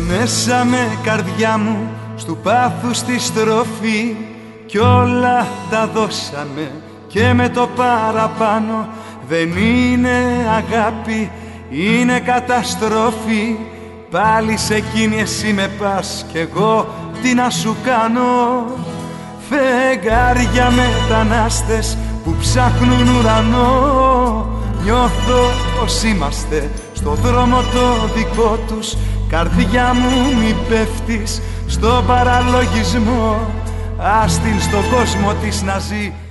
Πονέσαμε καρδιά μου στου πάθους τη στροφή κι όλα τα δώσαμε και με το παραπάνω. Δεν είναι αγάπη, είναι καταστροφή. Πάλι σε εκείνη εσύ με πας κι εγώ τι να σου κάνω. Φεγγάρια μετανάστες που ψάχνουν ουρανό. Νιώθω πως είμαστε στο δρόμο το δικό τους. Καρδιά μου μη πέφτεις στον παραλογισμό. Ας την στον κόσμο της να ζει